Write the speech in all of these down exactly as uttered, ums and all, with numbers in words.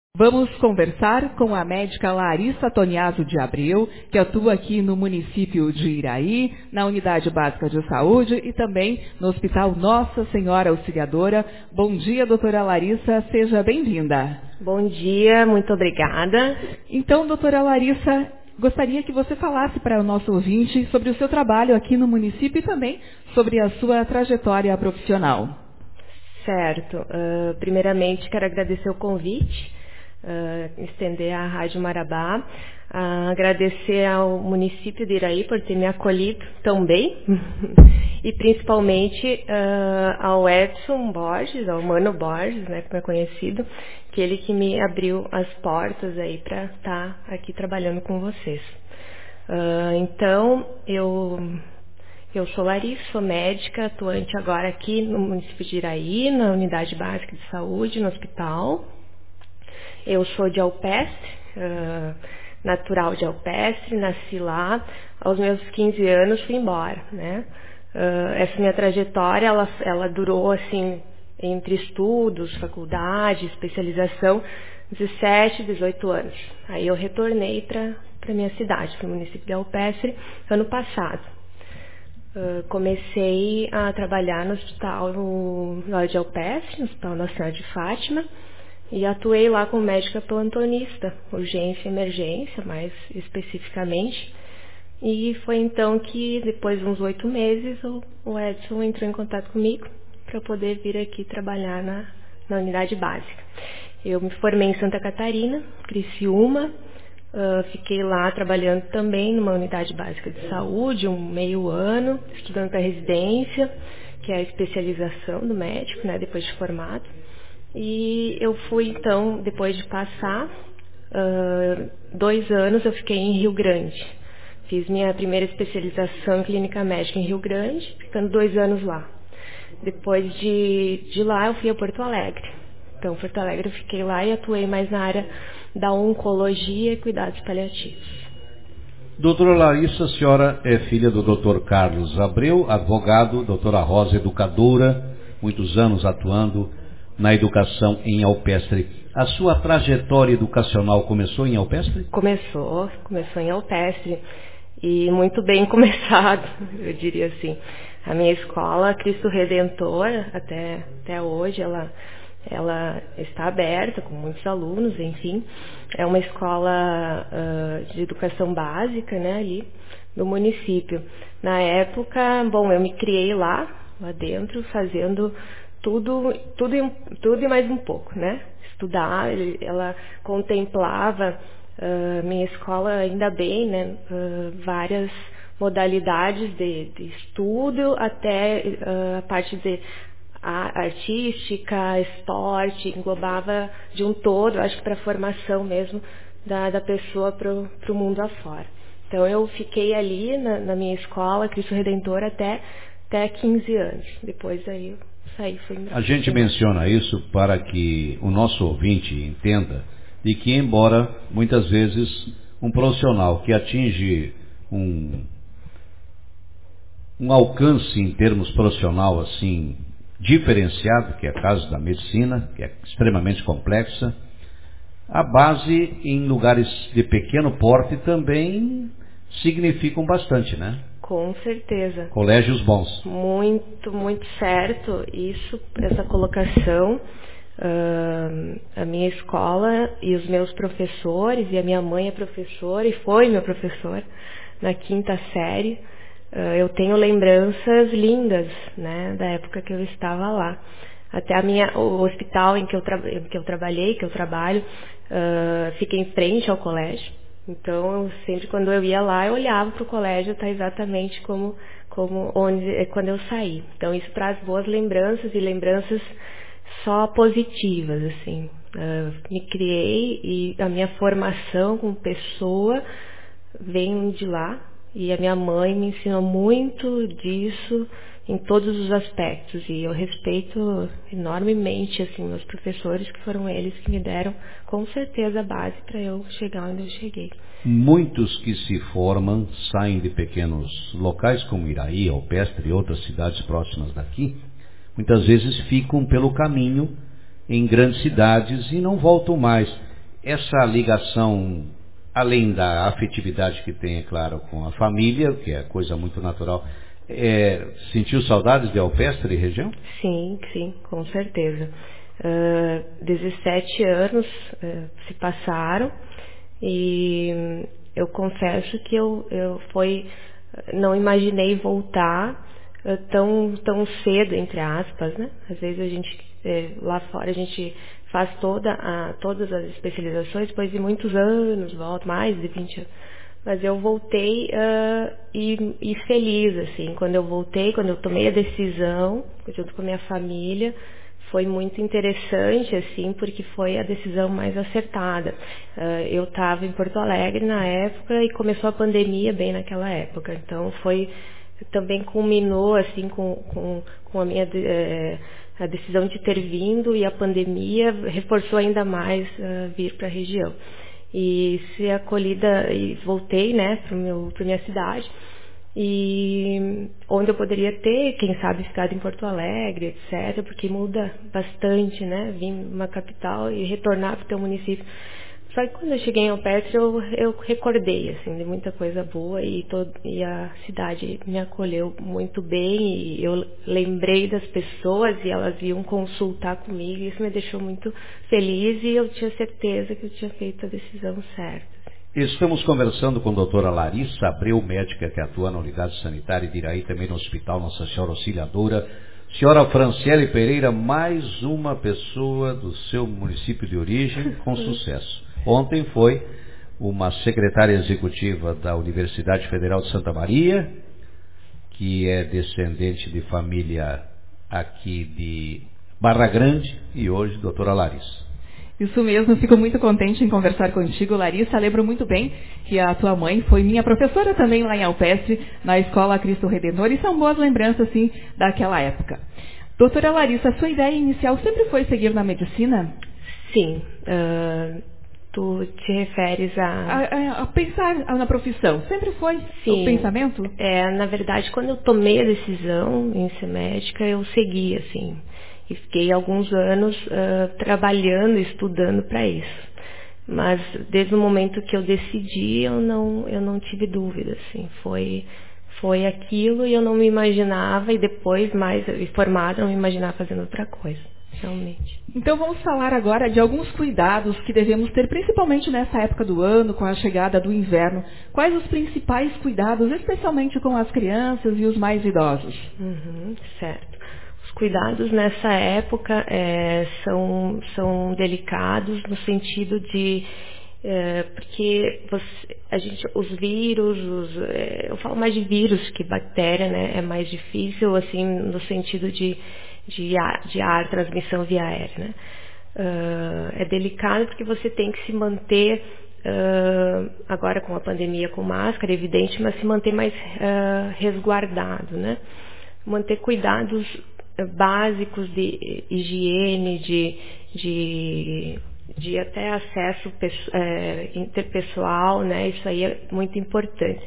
Vamos conversar com a médica Larissa Toniaso de Abreu, que atua aqui no município de Iraí, na Unidade Básica de Saúde e também no Hospital Nossa Senhora Auxiliadora. Bom dia, doutora Larissa, seja bem-vinda. Bom dia, muito obrigada. Então, doutora Larissa, gostaria que você falasse para o nosso ouvinte sobre o seu trabalho aqui no município e também sobre a sua trajetória profissional. Certo. Uh, primeiramente, quero agradecer o convite. Uh, estender à Rádio Marabá, uh, agradecer ao município de Iraí por ter me acolhido tão bem e principalmente uh, ao Edson Borges, ao Mano Borges, né, como é conhecido, que ele que me abriu as portas aí para estar aqui trabalhando com vocês. Uh, então, eu, eu sou Larissa, sou médica, atuante agora aqui no município de Iraí, na Unidade Básica de Saúde, no hospital. Eu sou de Alpestre, uh, natural de Alpestre, nasci lá, aos meus quinze anos fui embora, né? Uh, essa minha trajetória, ela, ela durou assim, entre estudos, faculdade, especialização, dezessete, dezoito anos. Aí eu retornei para a minha cidade, para o município de Alpestre, ano passado. Uh, comecei a trabalhar no hospital no, no de Alpestre, no Hospital Nossa Senhora de Fátima, e atuei lá como médica plantonista, urgência e emergência, mais especificamente. E foi então que, depois de uns oito meses, o, o Edson entrou em contato comigo para poder vir aqui trabalhar na, na unidade básica. Eu me formei em Santa Catarina, Criciúma, uh, fiquei lá trabalhando também numa unidade básica de saúde, um meio ano, estudando para residência, que é a especialização do médico, né, depois de formado. E eu fui, então, depois de passar uh, dois anos, eu fiquei em Rio Grande. Fiz minha primeira especialização em clínica médica em Rio Grande, ficando dois anos lá. Depois de, de lá, eu fui a Porto Alegre. Então, Porto Alegre eu fiquei lá e atuei mais na área da oncologia e cuidados paliativos. Doutora Larissa, a senhora é filha do doutor Carlos Abreu, advogado, doutora Rosa, educadora, muitos anos atuando na educação em Alpestre. A sua trajetória educacional começou em Alpestre? Começou, começou em Alpestre e muito bem começado, eu diria assim. A minha escola, Cristo Redentor, até, até hoje, ela, ela está aberta com muitos alunos, enfim. É uma escola uh, de educação básica, né, ali do município. Na época, bom, eu me criei lá, lá dentro, fazendo Tudo, tudo, tudo e mais um pouco, né? Estudar, ela contemplava, uh, minha escola, ainda bem, né? Uh, várias modalidades de, de estudo, até uh, a parte de a, artística, esporte, englobava de um todo, acho que para a formação mesmo da, da pessoa para o mundo afora. Então eu fiquei ali na, na minha escola, Cristo Redentor, até, até quinze anos. Depois aí eu Aí foi... A gente menciona isso para que o nosso ouvinte entenda de que, embora muitas vezes um profissional que atinge um, um alcance em termos profissional assim diferenciado, que é o caso da medicina, que é extremamente complexa, a base em lugares de pequeno porte também significam bastante, né? Com certeza. Colégios bons. Muito, muito certo. Isso, essa colocação. Uh, a minha escola e os meus professores, e a minha mãe é professora e foi meu professor na quinta série. Uh, eu tenho lembranças lindas, né, da época que eu estava lá. Até a minha, o hospital em que eu, tra- que eu trabalhei, que eu trabalho, uh, fica em frente ao colégio. Então, eu, sempre quando eu ia lá, eu olhava para o colégio, tá exatamente como, como onde, quando eu saí. Então, isso traz boas lembranças e lembranças só positivas, assim. Uh, me criei e a minha formação como pessoa vem de lá. E a minha mãe me ensinou muito disso em todos os aspectos, e eu respeito enormemente assim meus professores, que foram eles que me deram com certeza a base para eu chegar onde eu cheguei. Muitos que se formam saem de pequenos locais como Iraí, Alpestre e outras cidades próximas daqui, muitas vezes ficam pelo caminho em grandes cidades e não voltam mais. essa ligação, além da afetividade que tem, é claro, com a família, que é coisa muito natural, é, sentiu saudades de Alpestre e região? Sim, sim, com certeza. Uh, dezessete anos uh, se passaram e eu confesso que eu, eu foi, não imaginei voltar uh, tão, tão cedo, entre aspas, né? Às vezes a gente, eh, lá fora, a gente faz toda a, todas as especializações, depois de muitos anos, volta mais de vinte anos. Mas eu voltei uh, e, e feliz, assim, quando eu voltei, quando eu tomei a decisão, junto com a minha família, foi muito interessante, assim, porque foi a decisão mais acertada. Uh, eu estava em Porto Alegre na época e começou a pandemia bem naquela época, então foi, também culminou, assim, com, com, com a minha eh, a decisão de ter vindo, e a pandemia reforçou ainda mais uh, vir para a região. E ser acolhida, e voltei, né, para minha cidade, e onde eu poderia ter, quem sabe, ficado em Porto Alegre, etcétera, porque muda bastante, né, vir uma capital e retornar para o teu município. Só que quando eu cheguei em Alpestre, eu, eu recordei, assim, de muita coisa boa, e, todo, e a cidade me acolheu muito bem, e eu lembrei das pessoas e elas iam consultar comigo, e isso me deixou muito feliz, e eu tinha certeza que eu tinha feito a decisão certa. Estamos conversando com a doutora Larissa Abreu, médica que atua na unidade sanitária de Iraí, também no Hospital Nossa Senhora Auxiliadora. Senhora Franciele Pereira, mais uma pessoa do seu município de origem com sucesso. Ontem foi uma secretária executiva da Universidade Federal de Santa Maria, que é descendente de família aqui de Barra Grande, e hoje doutora Larissa. Isso mesmo, fico muito contente em conversar contigo, Larissa. Lembro muito bem que a tua mãe foi minha professora também lá em Alpestre, na Escola Cristo Redentor, e são boas lembranças, sim, daquela época. Doutora Larissa, a sua ideia inicial sempre foi seguir na medicina? Sim. Uh, tu te referes a... A, a, a pensar na profissão. Sempre foi Sim. O pensamento? É, na verdade, quando eu tomei a decisão em ser médica, eu segui, assim... E fiquei alguns anos uh, trabalhando, estudando para isso. Mas desde o momento que eu decidi, eu não, eu não tive dúvida, assim. Foi, foi aquilo, e eu não me imaginava, e depois, mais formada, não me imaginava fazendo outra coisa, realmente. Então vamos falar agora de alguns cuidados que devemos ter, principalmente nessa época do ano, com a chegada do inverno. Quais os principais cuidados, especialmente com as crianças e os mais idosos? Uhum, certo. Os cuidados nessa época é, são, são delicados no sentido de... É, porque você, a gente, os vírus, os, é, eu falo mais de vírus que bactéria, né? É mais difícil, assim, no sentido de, de, ar, de ar, transmissão via aérea, né? Uh, é delicado porque você tem que se manter, uh, agora com a pandemia com máscara, é evidente, mas se manter mais uh, resguardado, né? Manter cuidados básicos de higiene, de, de, de até acesso é, interpessoal, né? Isso aí é muito importante.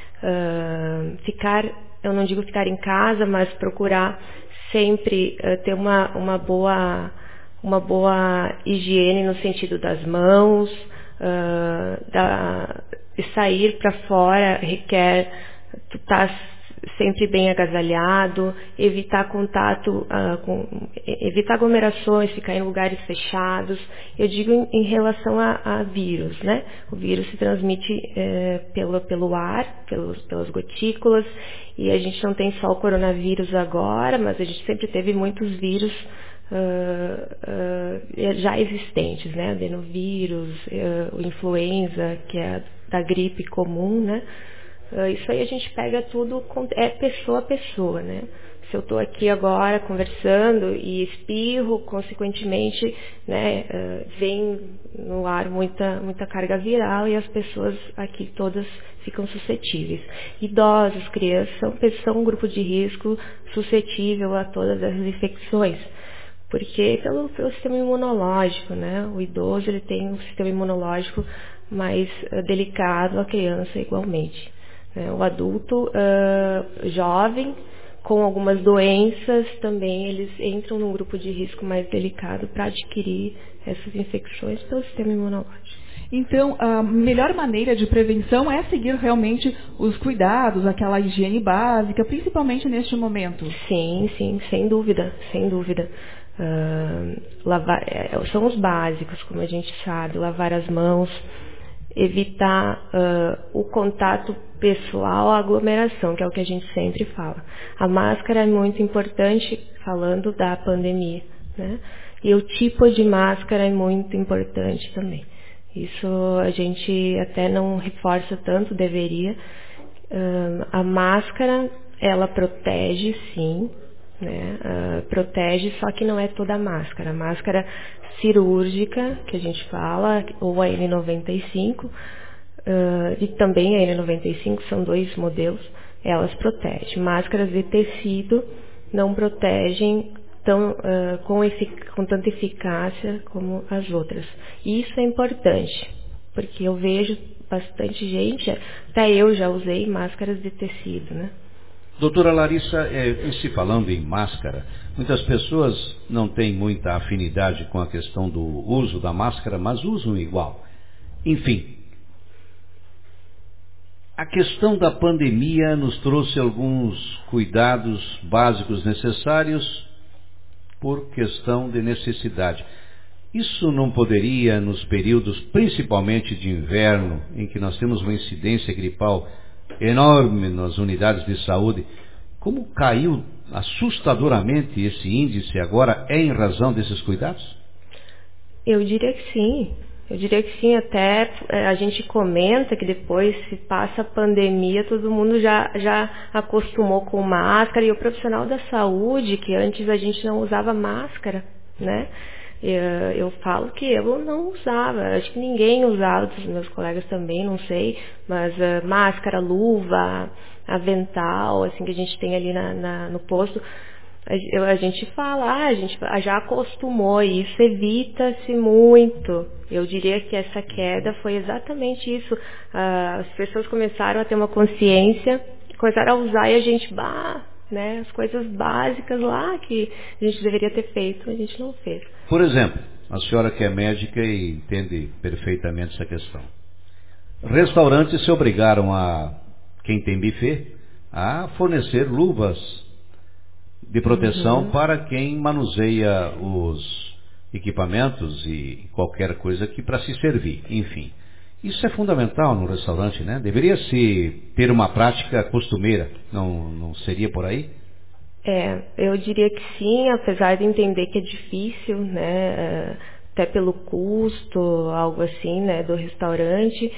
Uh, ficar, eu não digo ficar em casa, mas procurar sempre uh, ter uma, uma boa, uma boa higiene no sentido das mãos, uh, da, de sair para fora requer tu tá sempre bem agasalhado, evitar contato, uh, com, evitar aglomerações, ficar em lugares fechados. Eu digo em, em relação a, a vírus, né? O vírus se transmite eh, pelo, pelo ar, pelos, pelas gotículas, e a gente não tem só o coronavírus agora, mas a gente sempre teve muitos vírus uh, uh, já existentes, né? Adenovírus, uh, o influenza, que é da gripe comum, né? Uh, isso aí a gente pega tudo, com, é pessoa a pessoa, né? Se eu estou aqui agora conversando e espirro, consequentemente, né, uh, vem no ar muita, muita carga viral, e as pessoas aqui todas ficam suscetíveis. Idosos, crianças, são, são um grupo de risco suscetível a todas as infecções. Porque pelo, pelo sistema imunológico, né? O idoso, ele tem um sistema imunológico mais uh, delicado, a criança igualmente. O adulto uh, jovem com algumas doenças também eles entram num grupo de risco mais delicado para adquirir essas infecções pelo sistema imunológico. Então, a melhor maneira de prevenção é seguir realmente os cuidados, aquela higiene básica, principalmente neste momento. Sim, sim, sem dúvida, sem dúvida. Uh, lavar, é, são os básicos, como a gente sabe, lavar as mãos, evitar uh, o contato pessoal, a aglomeração, que é o que a gente sempre fala. A máscara é muito importante, falando da pandemia, né? E o tipo de máscara é muito importante também. Isso a gente até não reforça tanto, deveria. Uh, a máscara, ela protege, sim, né? Uh, protege, só que não é toda a máscara. A máscara cirúrgica, que a gente fala, ou a N noventa e cinco, uh, e também a N noventa e cinco, são dois modelos, elas protegem. Máscaras de tecido não protegem tão, uh, com, efic- com tanta eficácia como as outras. E isso é importante, porque eu vejo bastante gente, até eu já usei máscaras de tecido, né? Doutora Larissa, é, se falando em máscara, muitas pessoas não têm muita afinidade com a questão do uso da máscara, mas usam igual. Enfim, a questão da pandemia nos trouxe alguns cuidados básicos necessários por questão de necessidade. Isso não poderia, nos períodos principalmente de inverno, em que nós temos uma incidência gripal enorme nas unidades de saúde, como caiu assustadoramente esse índice agora, é em razão desses cuidados? Eu diria que sim. Eu diria que sim, até a gente comenta que depois, se passa a pandemia, todo mundo já, já acostumou com máscara, e o profissional da saúde, que antes a gente não usava máscara, né? Eu, eu falo que eu não usava, acho que ninguém usava, dos meus colegas também, não sei, mas uh, máscara, luva, avental, assim, que a gente tem ali na, na, no posto, a, a gente fala, ah, a gente já acostumou, e isso evita-se muito. Eu diria que essa queda foi exatamente isso. Uh, as pessoas começaram a ter uma consciência, começaram a usar, e a gente, bah, né, as coisas básicas lá que a gente deveria ter feito, a gente não fez. Por exemplo, a senhora que é médica e entende perfeitamente essa questão. Restaurantes se obrigaram a, quem tem buffet, a fornecer luvas de proteção uhum. para quem manuseia os equipamentos e qualquer coisa que para se servir, enfim. Isso é fundamental no restaurante, né? Deveria-se ter uma prática costumeira, não, não seria por aí? É, eu diria que sim, apesar de entender que é difícil, né? Até pelo custo, algo assim, né? Do restaurante.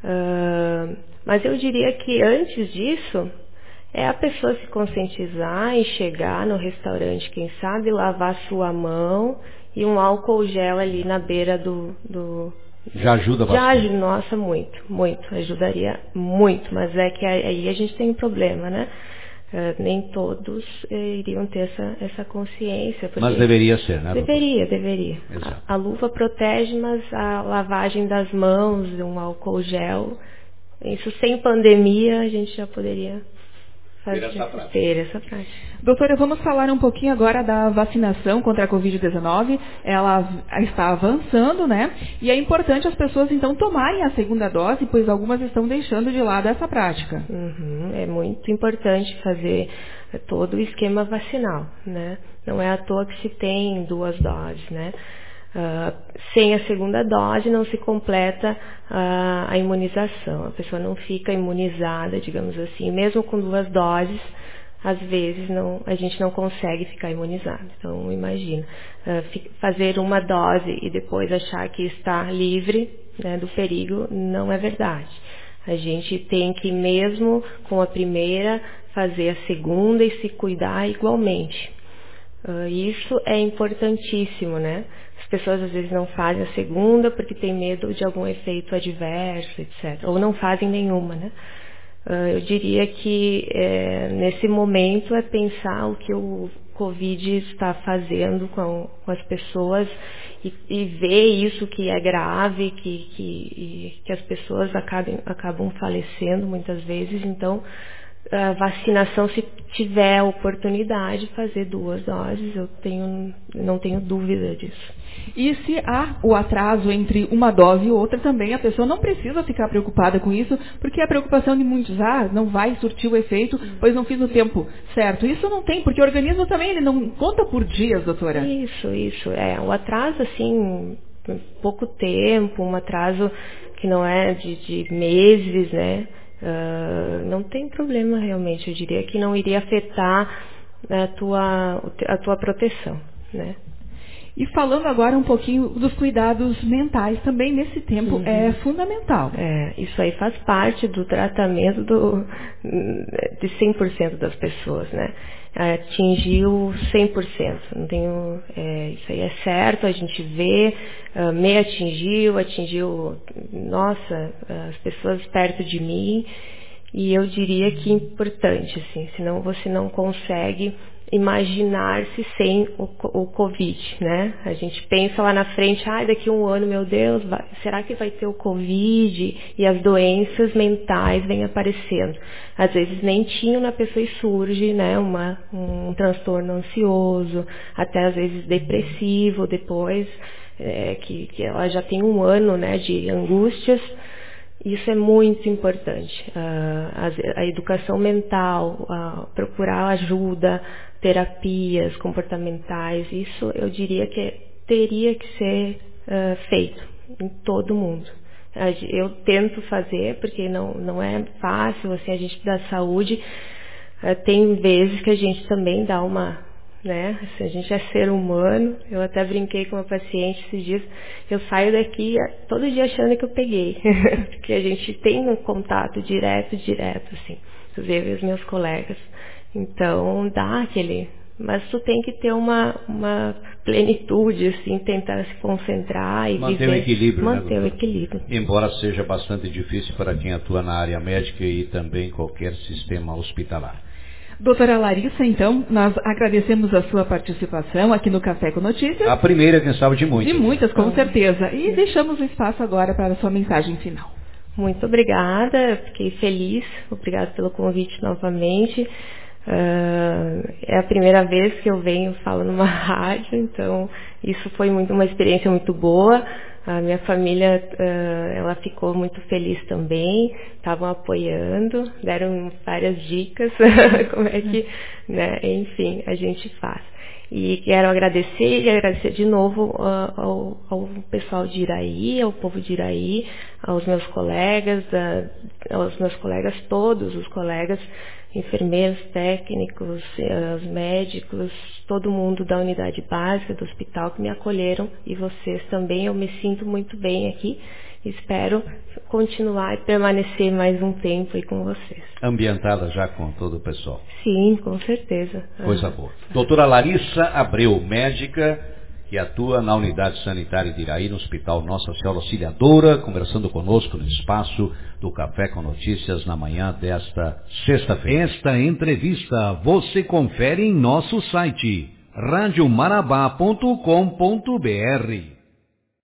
Uh, mas eu diria que antes disso, é a pessoa se conscientizar e chegar no restaurante, quem sabe, lavar sua mão e um álcool gel ali na beira do... do Já ajuda bastante. Já ajuda, nossa, muito, muito, ajudaria muito, mas é que aí a gente tem um problema, né? Uh, nem todos uh, iriam ter essa, essa consciência. Mas deveria ser, né? Deveria, deveria. A, a luva protege, mas a lavagem das mãos, um álcool gel, isso sem pandemia a gente já poderia fazer, ter essa prática. Ter essa prática. Doutora, vamos falar um pouquinho agora da vacinação contra a covid dezenove. Ela está avançando, né? E é importante as pessoas, então, tomarem a segunda dose, pois algumas estão deixando de lado essa prática. Uhum, é muito importante fazer todo o esquema vacinal, né? Não é à toa que se tem duas doses, né? Uh, sem a segunda dose não se completa uh, a imunização. A pessoa não fica imunizada, digamos assim. Mesmo com duas doses, às vezes não, a gente não consegue ficar imunizado. Então, imagina, uh, fazer uma dose e depois achar que está livre, né, do perigo, não é verdade. A gente tem que, mesmo com a primeira, fazer a segunda e se cuidar igualmente. Uh, isso é importantíssimo, né? As pessoas às vezes não fazem a segunda porque tem medo de algum efeito adverso, etcétera. Ou não fazem nenhuma, né? Uh, eu diria que é, nesse momento é pensar o que o Covid está fazendo com, com as pessoas e, e ver isso que é grave, que, que, que as pessoas acabem, acabam falecendo muitas vezes. Então, a vacinação, se tiver oportunidade, fazer duas doses, eu tenho, não tenho dúvida disso. E se há o atraso entre uma dose e outra também, a pessoa não precisa ficar preocupada com isso, porque a preocupação de muitos, ah, não vai surtir o efeito, pois não fiz no tempo certo. Isso não tem, porque o organismo também ele não conta por dias, doutora. Isso, isso. É, o atraso, assim, pouco tempo, um atraso que não é de, de meses, né? Uh, não tem problema realmente, eu diria que não iria afetar a tua, a tua proteção, né? E falando agora um pouquinho dos cuidados mentais, também nesse tempo uhum. é fundamental. É, isso aí faz parte do tratamento do, de cem por cento das pessoas, né? Atingiu cem por cento, não tenho, é, isso aí é certo, a gente vê, uh, me atingiu, atingiu, nossa, as pessoas perto de mim, e eu diria que é importante, assim, senão você não consegue imaginar-se sem o, o Covid, né? A gente pensa lá na frente, ah, daqui a um ano, meu Deus, vai, será que vai ter o Covid? E as doenças mentais vêm aparecendo. Às vezes nem tinham na pessoa e surge, né, uma, um transtorno ansioso, até às vezes depressivo, depois é, que, que ela já tem um ano, né, de angústias. Isso é muito importante. A, a, a educação mental, a, procurar ajuda, terapias comportamentais, isso eu diria que teria que ser uh, feito em todo mundo. Eu tento fazer, porque não, não é fácil, assim, a gente da saúde, uh, tem vezes que a gente também dá uma, né, assim, a gente é ser humano. Eu até brinquei com uma paciente esses dias, eu saio daqui todo dia achando que eu peguei, porque a gente tem um contato direto, direto, assim, inclusive os meus colegas. Então, dá aquele... Mas tu tem que ter uma, uma plenitude, assim, tentar se concentrar e manter viver... o equilíbrio, Manter né, o equilíbrio. Embora seja bastante difícil para quem atua na área médica e também qualquer sistema hospitalar. Doutora Larissa, então, nós agradecemos a sua participação aqui no Café com Notícias. A primeira, quem sabe, de muitas. De muitas, com certeza. E deixamos o espaço agora para a sua mensagem final. Muito obrigada, fiquei feliz. Obrigada pelo convite novamente. Uh, é a primeira vez que eu venho falo numa rádio, então isso foi muito, uma experiência muito boa. A minha família, uh, ela ficou muito feliz também, estavam apoiando, deram várias dicas, como é que, né, enfim, a gente faz. E quero agradecer e agradecer de novo uh, ao, ao pessoal de Iraí, ao povo de Iraí, aos meus colegas, uh, aos meus colegas, todos os colegas, enfermeiros, técnicos, os médicos, todo mundo da unidade básica do hospital que me acolheram, e vocês também. Eu me sinto muito bem aqui. Espero continuar e permanecer mais um tempo aí com vocês. Ambientada já com todo o pessoal. Sim, com certeza. Coisa ah. boa. Doutora Larissa Abreu, médica que atua na unidade sanitária de Iraí, no Hospital Nossa Senhora Auxiliadora, conversando conosco no espaço do Café com Notícias na manhã desta sexta-feira. Esta entrevista você confere em nosso site rádio marabá ponto com ponto br.